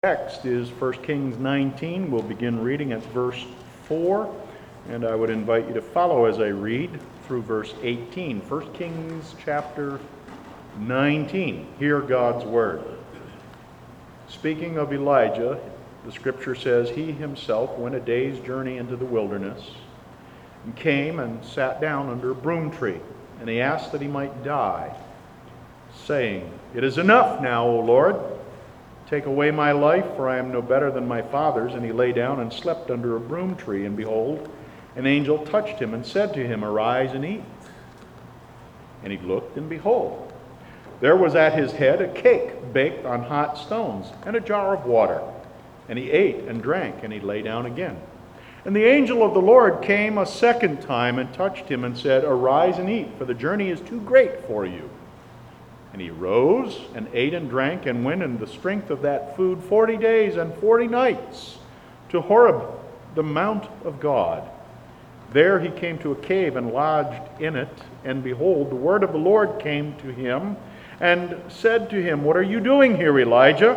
Text is 1 Kings 19. We'll begin reading at verse 4, and I would invite you to follow as I read through verse 18. 1 Kings chapter 19. Hear God's word. Speaking of Elijah, the scripture says, "He himself went a day's journey into the wilderness, and came and sat down under a broom tree, and he asked that he might die, saying, 'It is enough now, O Lord. Take away my life, for I am no better than my fathers.' And he lay down and slept under a broom tree. And behold, an angel touched him and said to him, 'Arise and eat.' And he looked, and behold, there was at his head a cake baked on hot stones, and a jar of water. And he ate and drank, and he lay down again. And the angel of the Lord came a second time and touched him and said, 'Arise and eat, for the journey is too great for you.' And he rose and ate and drank, and went in the strength of that food 40 days and 40 nights to Horeb, the mount of God. There he came to a cave and lodged in it. And behold, the word of the Lord came to him and said to him, 'What are you doing here, Elijah?'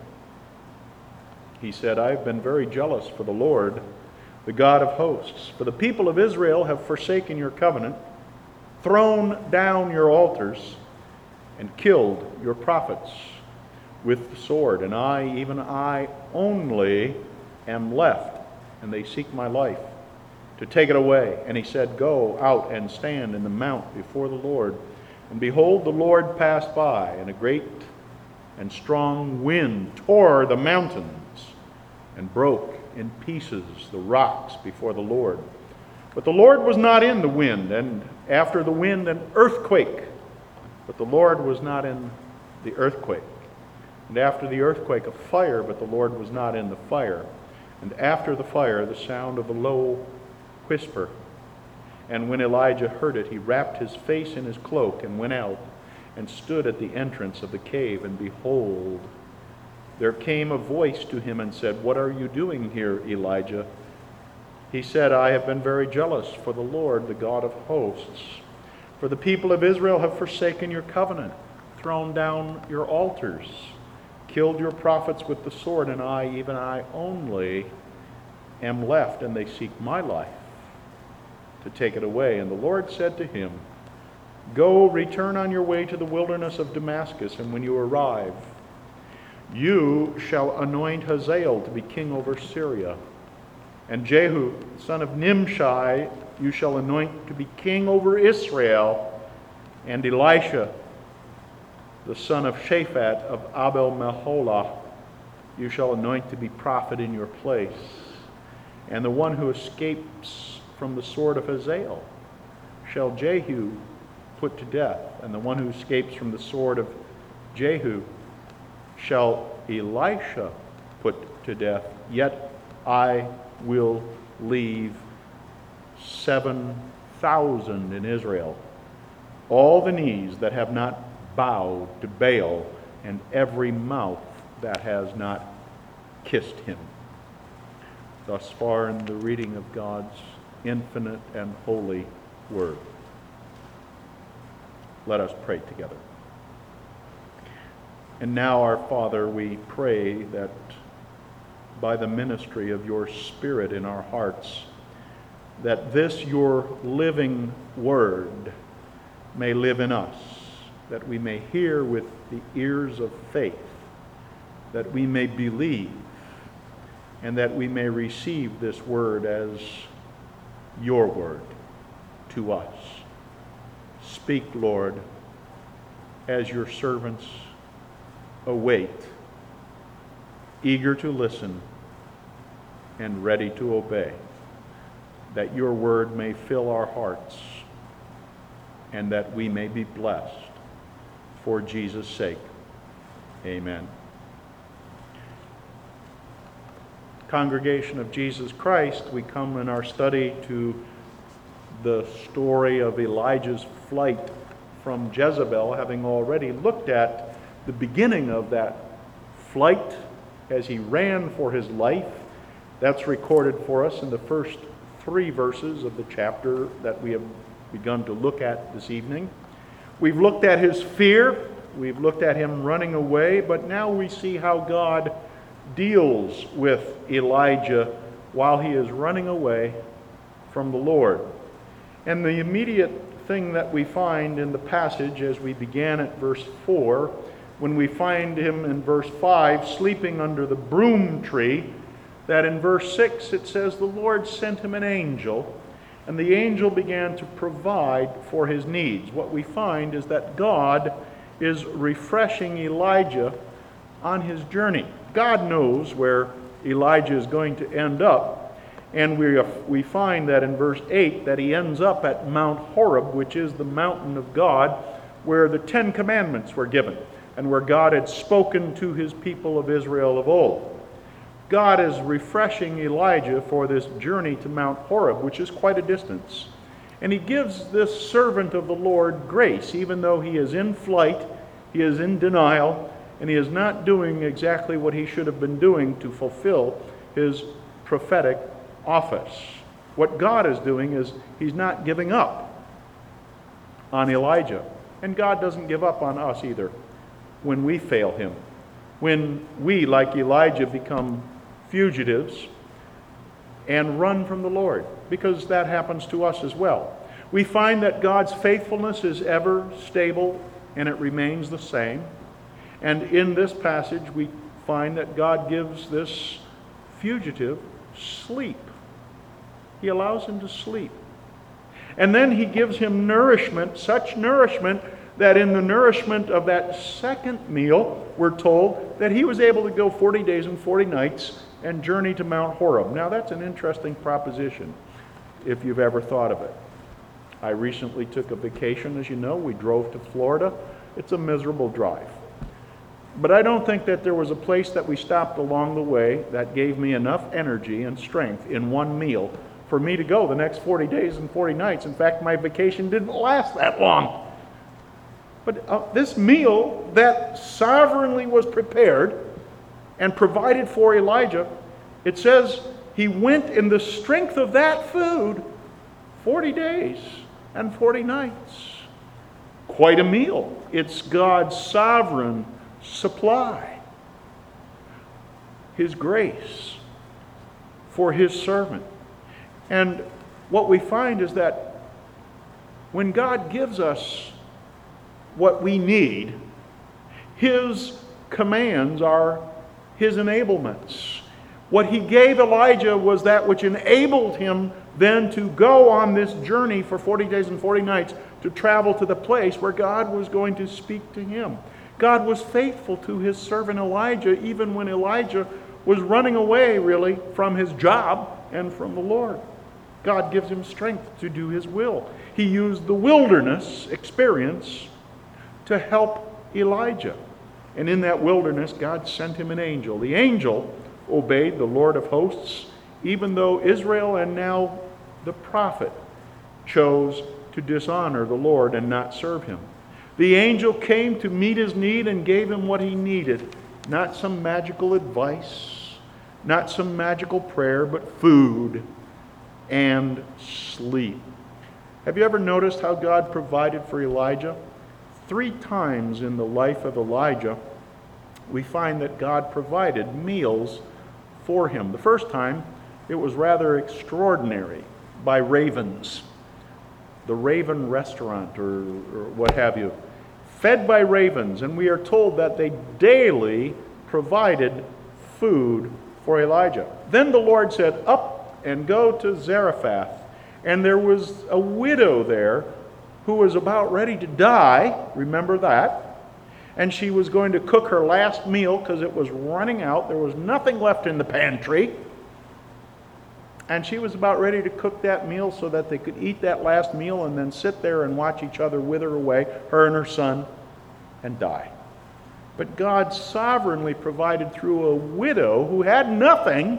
He said, 'I have been very jealous for the Lord, the God of hosts. For the people of Israel have forsaken your covenant, thrown down your altars, and killed your prophets with the sword. And I, even I only, am left, and they seek my life to take it away.' And he said, 'Go out and stand in the mount before the Lord.' And behold, the Lord passed by, and a great and strong wind tore the mountains and broke in pieces the rocks before the Lord. But the Lord was not in the wind, and after the wind an earthquake. But the Lord was not in the earthquake. And after the earthquake a fire, but the Lord was not in the fire. And after the fire the sound of a low whisper. And when Elijah heard it, he wrapped his face in his cloak and went out and stood at the entrance of the cave. And behold, there came a voice to him and said, 'What are you doing here, Elijah?' He said, 'I have been very jealous for the Lord, the God of hosts. For the people of Israel have forsaken your covenant, thrown down your altars, killed your prophets with the sword, and I, even I only, am left, and they seek my life to take it away.' And the Lord said to him, 'Go, return on your way to the wilderness of Damascus, and when you arrive, you shall anoint Hazael to be king over Syria. And Jehu, son of Nimshi, you shall anoint to be king over Israel. And Elisha, the son of Shaphat of Abel-Meholah, you shall anoint to be prophet in your place. And the one who escapes from the sword of Hazael shall Jehu put to death. And the one who escapes from the sword of Jehu shall Elisha put to death. Yet I will leave 7,000 in Israel, all the knees that have not bowed to Baal, and every mouth that has not kissed him.'" Thus far in the reading of God's infinite and holy word. Let us pray together. And now, our Father, we pray that by the ministry of your Spirit in our hearts, that this your living word may live in us, that we may hear with the ears of faith, that we may believe, and that we may receive this word as your word to us. Speak, Lord, as your servants await, eager to listen and ready to obey, that your word may fill our hearts and that we may be blessed for Jesus' sake. Amen. Congregation of Jesus Christ, we come in our study to the story of Elijah's flight from Jezebel, having already looked at the beginning of that flight as he ran for his life. That's recorded for us in the first 3 verses of the chapter that we have begun to look at this evening. We've looked at his fear, we've looked at him running away, but now we see how God deals with Elijah while he is running away from the Lord. And the immediate thing that we find in the passage as we began at verse 4, when we find him in verse 5 sleeping under the broom tree, that in verse 6 it says the Lord sent him an angel, and the angel began to provide for his needs. What we find is that God is refreshing Elijah on his journey. God knows where Elijah is going to end up, and we find that in verse 8 that he ends up at Mount Horeb, which is the mountain of God, where the 10 Commandments were given, and where God had spoken to his people of Israel of old. God is refreshing Elijah for this journey to Mount Horeb, which is quite a distance. And he gives this servant of the Lord grace, even though he is in flight, he is in denial, and he is not doing exactly what he should have been doing to fulfill his prophetic office. What God is doing is he's not giving up on Elijah. And God doesn't give up on us either when we fail him. When we, like Elijah, become fugitives and run from the Lord, because that happens to us as well. We find that God's faithfulness is ever stable and it remains the same. And in this passage we find that God gives this fugitive sleep. He allows him to sleep. And then he gives him nourishment, such nourishment that in the nourishment of that second meal, we're told that he was able to go 40 days and 40 nights and journey to Mount Horeb. Now that's an interesting proposition, if you've ever thought of it. I recently took a vacation, as you know. We drove to Florida. It's a miserable drive. But I don't think that there was a place that we stopped along the way that gave me enough energy and strength in one meal for me to go the next 40 days and 40 nights. In fact, my vacation didn't last that long. But this meal that sovereignly was prepared and provided for Elijah, it says he went in the strength of that food 40 days and 40 nights. Quite a meal. It's God's sovereign supply. His grace for his servant. And what we find is that when God gives us what we need, his commands are his enablements. What he gave Elijah was that which enabled him then to go on this journey for 40 days and 40 nights to travel to the place where God was going to speak to him. God was faithful to his servant Elijah even when Elijah was running away really from his job and from the Lord. God gives him strength to do his will. He used the wilderness experience to help Elijah. And in that wilderness, God sent him an angel. The angel obeyed the Lord of hosts, even though Israel and now the prophet chose to dishonor the Lord and not serve him. The angel came to meet his need and gave him what he needed. Not some magical advice, not some magical prayer, but food and sleep. Have you ever noticed how God provided for Elijah? 3 times in the life of Elijah, we find that God provided meals for him. The first time, it was rather extraordinary, by ravens. The Raven Restaurant or what have you. Fed by ravens, and we are told that they daily provided food for Elijah. Then the Lord said, "Up and go to Zarephath." And there was a widow there who was about ready to die, remember that, and she was going to cook her last meal because it was running out. There was nothing left in the pantry, and she was about ready to cook that meal so that they could eat that last meal and then sit there and watch each other wither away, her and her son, and die. But God sovereignly provided through a widow who had nothing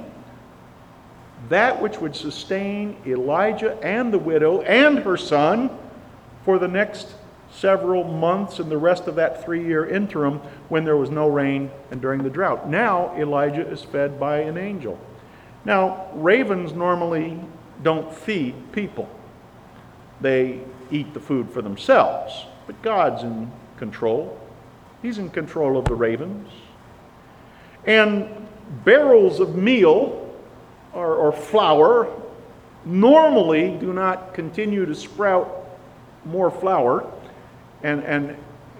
that which would sustain Elijah and the widow and her son for the next several months and the rest of that 3-year interim when there was no rain and during the drought. Now Elijah is fed by an angel. Now, ravens normally don't feed people. They eat the food for themselves. But God's in control. He's in control of the ravens. And barrels of meal or flour normally do not continue to sprout more flour. And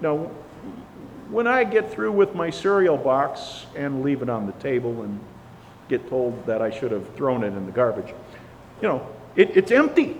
when I get through with my cereal box and leave it on the table and get told that I should have thrown it in the garbage, it's empty.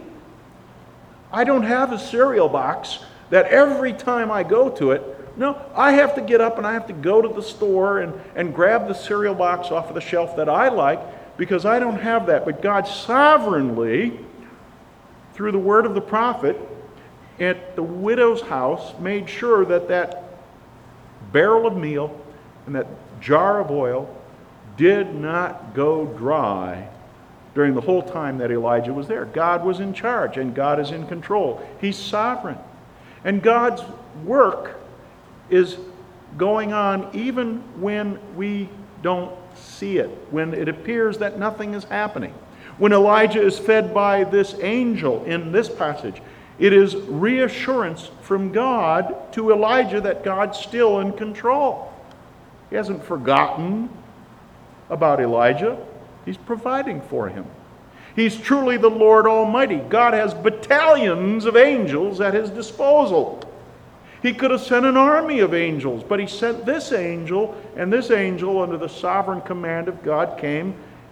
I don't have a cereal box that every time I go to it, no, I have to get up and I have to go to the store and grab the cereal box off of the shelf that I like, because I don't have that. But God sovereignly, through the word of the prophet, at the widow's house, made sure that that barrel of meal and that jar of oil did not go dry during the whole time that Elijah was there. God was in charge, and God is in control. He's sovereign. And God's work is going on even when we don't see it, when it appears that nothing is happening. When Elijah is fed by this angel in this passage, it is reassurance from God to Elijah that God's still in control. He hasn't forgotten about Elijah. He's providing for him. He's truly the Lord Almighty. God has battalions of angels at his disposal. He could have sent an army of angels, but he sent this angel, and this angel, under the sovereign command of God, came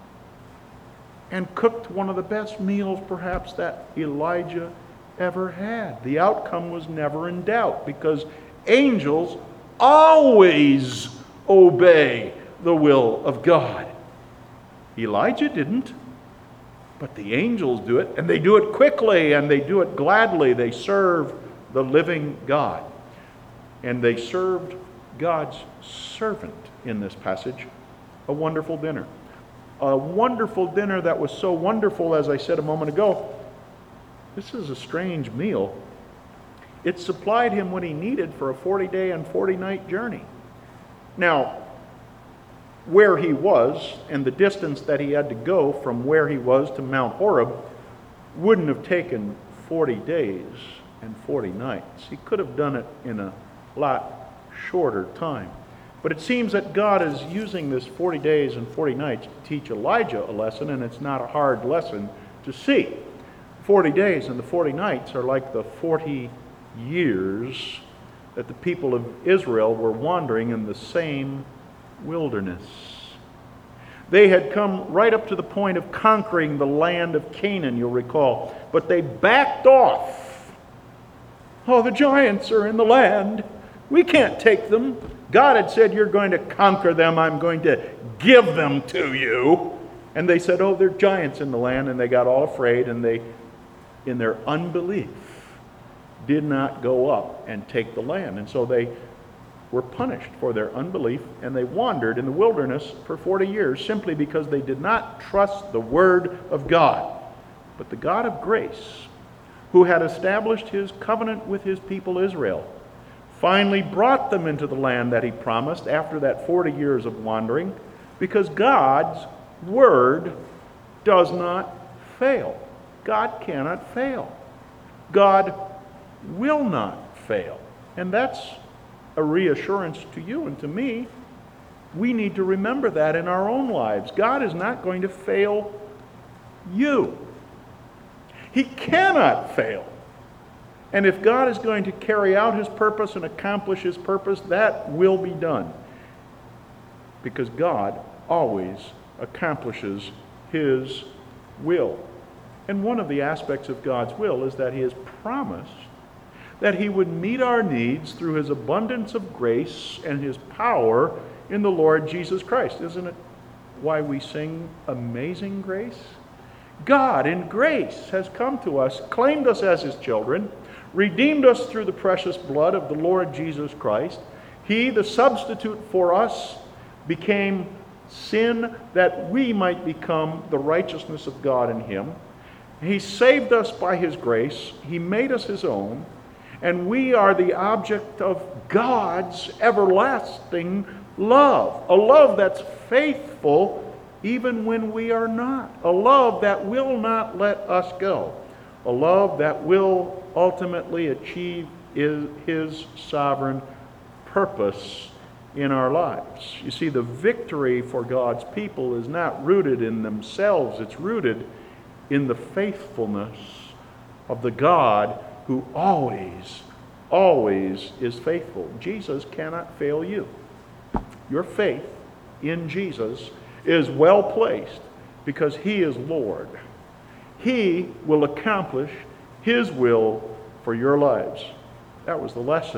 and cooked one of the best meals perhaps that Elijah ever had. The outcome was never in doubt, because angels always obey the will of God. Elijah didn't, but the angels do it, and they do it quickly, and they do it gladly. They serve the living God. And they served God's servant in this passage a wonderful dinner. A wonderful dinner that was so wonderful, as I said a moment ago, this is a strange meal. It supplied him what he needed for a 40-day and 40-night journey. Now, where he was and the distance that he had to go from where he was to Mount Horeb wouldn't have taken 40 days and 40 nights. He could have done it in a lot shorter time. But it seems that God is using this 40 days and 40 nights to teach Elijah a lesson, and it's not a hard lesson to see. 40 days and the 40 nights are like the 40 years that the people of Israel were wandering in the same wilderness. They had come right up to the point of conquering the land of Canaan, you'll recall, but they backed off. Oh, the giants are in the land. We can't take them. God had said, you're going to conquer them. I'm going to give them to you. And they said, oh, there are giants in the land. And they got all afraid, and they, in their unbelief, did not go up and take the land. And so they were punished for their unbelief, and they wandered in the wilderness for 40 years simply because they did not trust the word of God. But the God of grace, who had established his covenant with his people Israel, finally brought them into the land that he promised after that 40 years of wandering, because God's word does not fail. God cannot fail. God will not fail. And that's a reassurance to you and to me. We need to remember that in our own lives. God is not going to fail you. He cannot fail. And if God is going to carry out his purpose and accomplish his purpose, that will be done. Because God always accomplishes his will. And one of the aspects of God's will is that he has promised that he would meet our needs through his abundance of grace and his power in the Lord Jesus Christ. Isn't it why we sing Amazing Grace? God in grace has come to us, claimed us as his children, redeemed us through the precious blood of the Lord Jesus Christ. He, the substitute for us, became sin that we might become the righteousness of God in him. He saved us by his grace. He made us his own. And we are the object of God's everlasting love. A love that's faithful even when we are not. A love that will not let us go. A love that will ultimately achieve his sovereign purpose in our lives. You see, the victory for God's people is not rooted in themselves. It's rooted in the faithfulness of the God who always, always is faithful. Jesus cannot fail you. Your faith in Jesus is well placed because He is Lord. He will accomplish His will for your lives. That was the lesson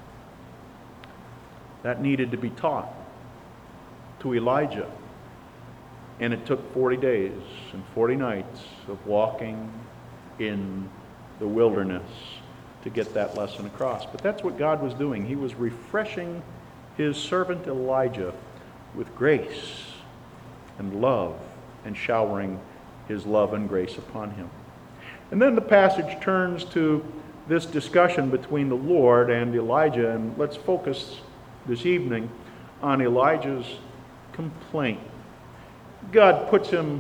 that needed to be taught to Elijah. And it took 40 days and 40 nights of walking in the wilderness to get that lesson across. But that's what God was doing. He was refreshing His servant Elijah with grace and love and showering His love and grace upon him. And then the passage turns to this discussion between the Lord and Elijah, and let's focus this evening on Elijah's complaint. God puts to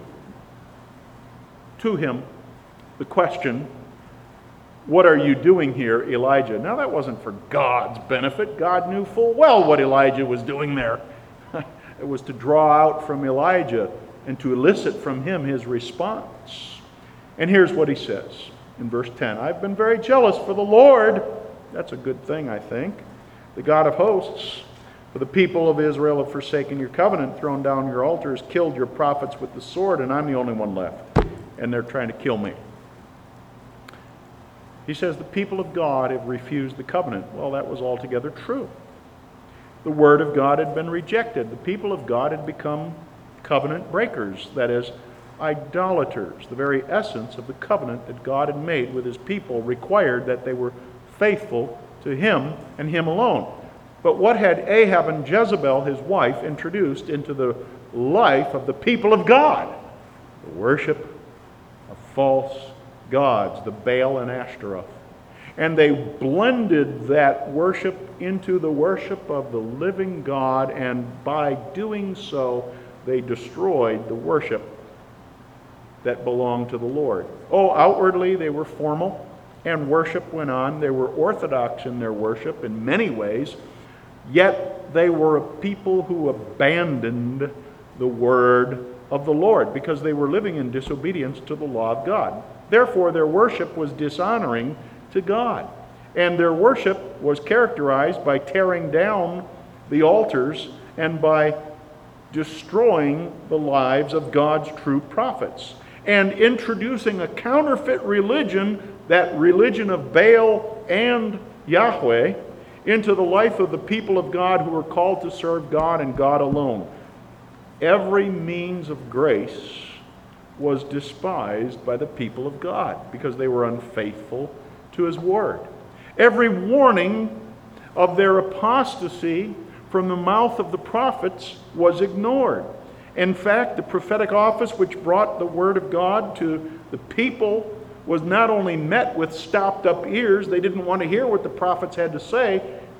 him the question, "What are you doing here, Elijah?" Now that wasn't for God's benefit. God knew full well what Elijah was doing there. It was to draw out from Elijah and to elicit from him his response. And here's what he says in verse 10. "I've been very jealous for the Lord." That's a good thing, I think. "The God of hosts, for the people of Israel have forsaken your covenant, thrown down your altars, killed your prophets with the sword, and I'm the only one left. And they're trying to kill me." He says the people of God have refused the covenant. Well, that was altogether true. The word of God had been rejected. The people of God had become covenant breakers, that is, idolaters. The very essence of the covenant that God had made with His people required that they were faithful to Him and Him alone. But what had Ahab and Jezebel, his wife, introduced into the life of the people of God? The worship of false gods, the Baal and Ashtaroth. And they blended that worship into the worship of the living God, and by doing so, they destroyed the worship that belonged to the Lord. Oh, outwardly they were formal, and worship went on. They were orthodox in their worship in many ways, yet they were a people who abandoned the word of the Lord because they were living in disobedience to the law of God. Therefore, their worship was dishonoring to God. And their worship was characterized by tearing down the altars and by destroying the lives of God's true prophets and introducing a counterfeit religion, that religion of Baal and Yahweh, into the life of the people of God who were called to serve God and God alone. Every means of grace was despised by the people of God because they were unfaithful to His word. Every warning of their apostasy from the mouth of the prophets was ignored. In fact, the prophetic office which brought the word of God to the people was not only met with stopped up ears, they didn't want to hear what the prophets had to say.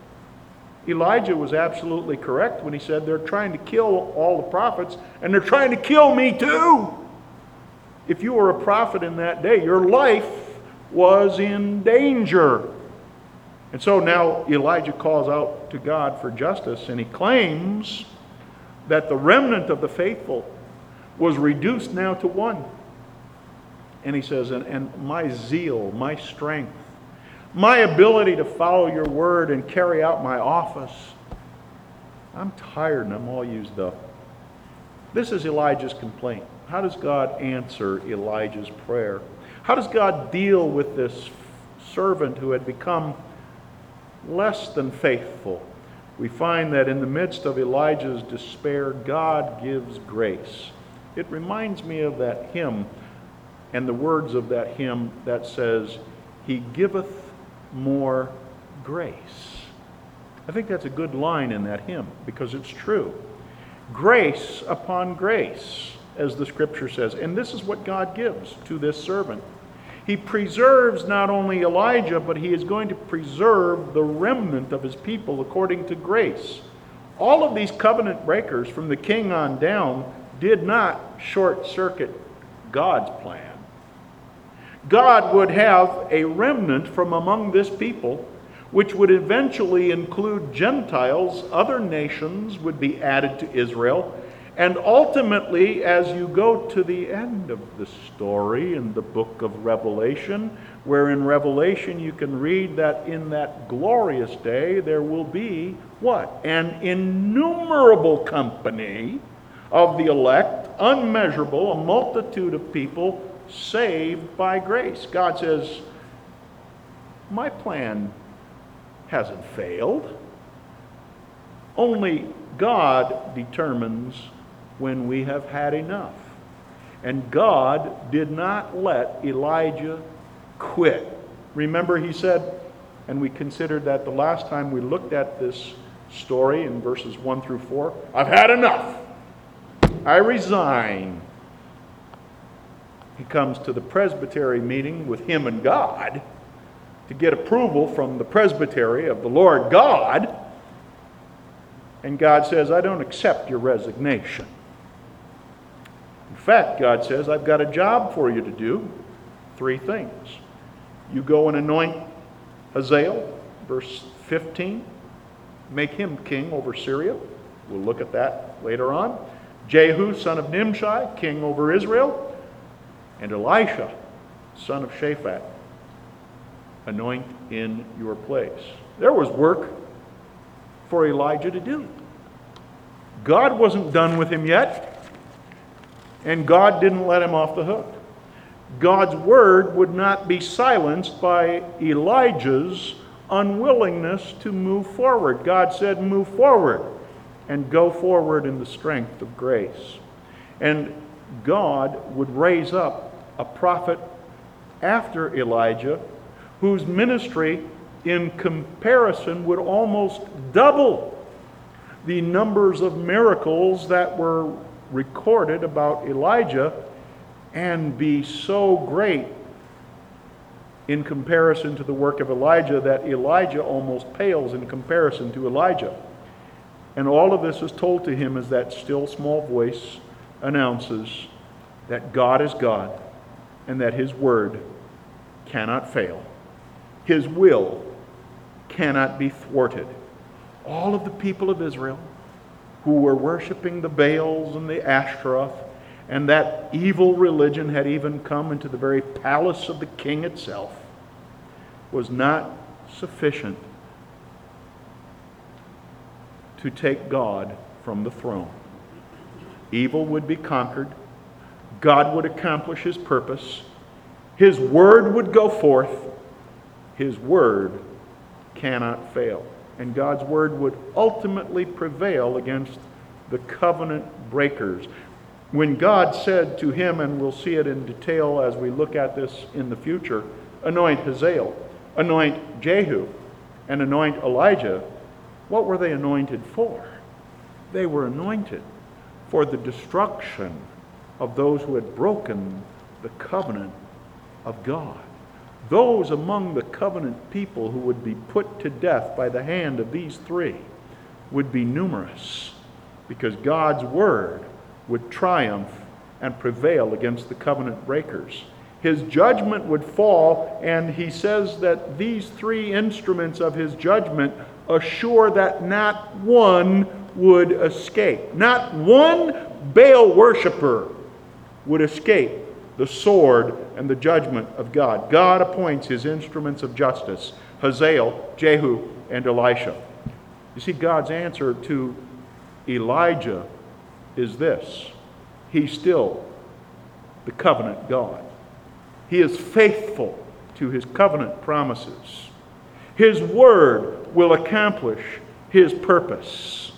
Elijah was absolutely correct when he said they're trying to kill all the prophets, and they're trying to kill me too. If you were a prophet in that day, your life was in danger. And so now Elijah calls out to God for justice, and he claims that the remnant of the faithful was reduced now to one. And he says, and my zeal, my strength, my ability to follow your word and carry out my office, I'm tired and I'm all used up. This is Elijah's complaint. How does God answer Elijah's prayer? How does God deal with this servant who had become less than faithful? We find that in the midst of Elijah's despair, God gives grace. It reminds me of that hymn and the words of that hymn that says, "He giveth more grace." I think that's a good line in that hymn because it's true. Grace upon grace, as the scripture says. And this is what God gives to this servant. He preserves not only Elijah, but he is going to preserve the remnant of his people according to grace. All of these covenant breakers from the king on down did not short-circuit God's plan. God would have a remnant from among this people which would eventually include Gentiles. Other nations would be added to Israel. And ultimately, as you go to the end of the story in the book of Revelation, where in Revelation you can read that in that glorious day there will be what? An innumerable company of the elect, unmeasurable, a multitude of people saved by grace. God says, my plan hasn't failed. Only God determines when we have had enough. And God did not let Elijah quit. Remember, he said, and we considered that the last time we looked at this story in verses 1 through 4, I've had enough. I resign. He comes to the presbytery meeting with him and God to get approval from the presbytery of the Lord God. And God says, I don't accept your resignation. In fact, God says, I've got a job for you to do. 3 things. You go and anoint Hazael, verse 15. Make him king over Syria. We'll look at that later on. Jehu, son of Nimshi, king over Israel. And Elisha, son of Shaphat, anoint in your place. There was work for Elijah to do. God wasn't done with him yet, and God didn't let him off the hook. God's word would not be silenced by Elijah's unwillingness to move forward. God said, move forward and go forward in the strength of grace. And God would raise up a prophet after Elijah whose ministry in comparison would almost double the numbers of miracles that were recorded about Elijah and be so great in comparison to the work of Elijah that Elijah almost pales in comparison to Elijah. And all of this is told to him as that still small voice announces that God is God and that his word cannot fail. His will cannot be thwarted. All of the people of Israel who were worshiping the Baals and the Ashtaroth, and that evil religion had even come into the very palace of the king itself, was not sufficient to take God from the throne. Evil would be conquered. God would accomplish his purpose. His word would go forth. His word cannot fail. And God's word would ultimately prevail against the covenant breakers. When God said to him, and we'll see it in detail as we look at this in the future, anoint Hazael, anoint Jehu, and anoint Elijah, what were they anointed for? They were anointed for the destruction of those who had broken the covenant of God. Those among the covenant people who would be put to death by the hand of these 3 would be numerous, because God's word would triumph and prevail against the covenant breakers. His judgment would fall, and he says that these 3 instruments of his judgment assure that not one would escape. Not one Baal worshiper would escape the sword and the judgment of God. God appoints his instruments of justice, Hazael, Jehu, and Elisha. You see, God's answer to Elijah is this: he's still the covenant God. He is faithful to his covenant promises. His word will accomplish his purpose.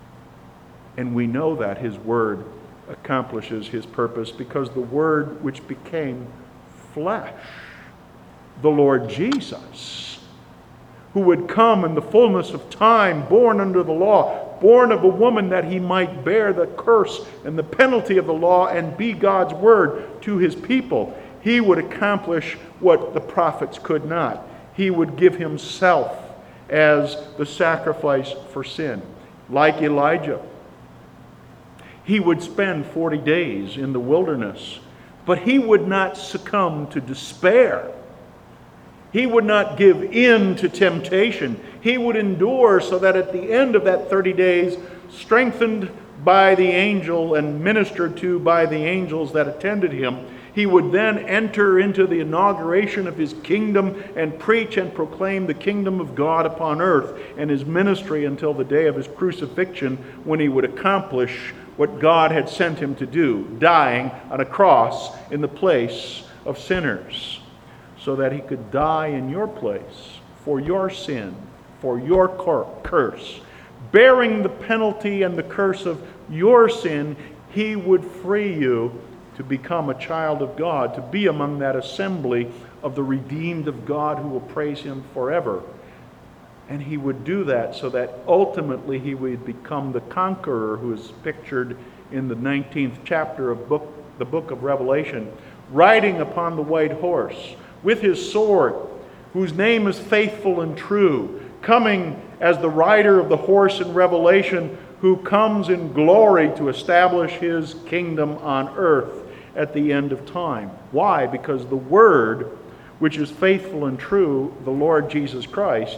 And we know that his word accomplishes his purpose because the word which became flesh, the Lord Jesus, who would come in the fullness of time, born under the law, born of a woman that he might bear the curse and the penalty of the law and be God's word to his people. He would accomplish what the prophets could not. He would give himself as the sacrifice for sin. Like Elijah, he would spend 40 days in the wilderness, but he would not succumb to despair. He would not give in to temptation. He would endure so that at the end of that 30 days, strengthened by the angel and ministered to by the angels that attended him, he would then enter into the inauguration of his kingdom and preach and proclaim the kingdom of God upon earth, and his ministry until the day of his crucifixion, when he would accomplish what God had sent him to do, dying on a cross in the place of sinners, so that he could die in your place for your sin, for your curse. Bearing the penalty and the curse of your sin, he would free you to become a child of God, to be among that assembly of the redeemed of God who will praise him forever. And he would do that so that ultimately he would become the conqueror who is pictured in the 19th chapter of the book of Revelation, riding upon the white horse with his sword, whose name is Faithful and True, coming as the rider of the horse in Revelation, who comes in glory to establish his kingdom on earth at the end of time. Why? Because the Word, which is faithful and true, the Lord Jesus Christ,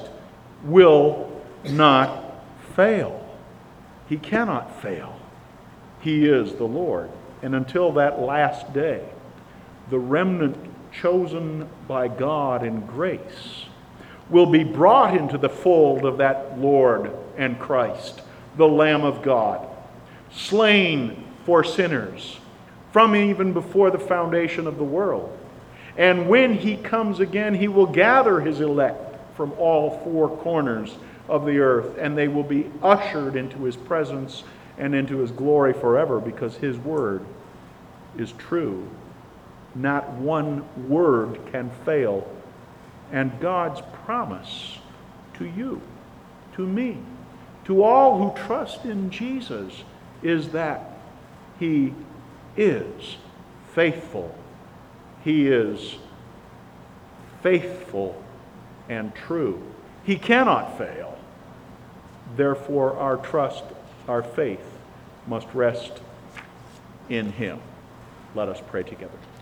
will not fail. He cannot fail. He is the Lord. And until that last day, the remnant chosen by God in grace will be brought into the fold of that Lord and Christ, the Lamb of God, slain for sinners from even before the foundation of the world. And when he comes again, he will gather his elect from all four corners of the earth, and they will be ushered into his presence and into his glory forever, because his word is true. Not one word can fail. And God's promise to you, to me, to all who trust in Jesus, is that he is faithful. He is faithful and true. He cannot fail. Therefore, our trust, our faith, must rest in him. Let us pray together.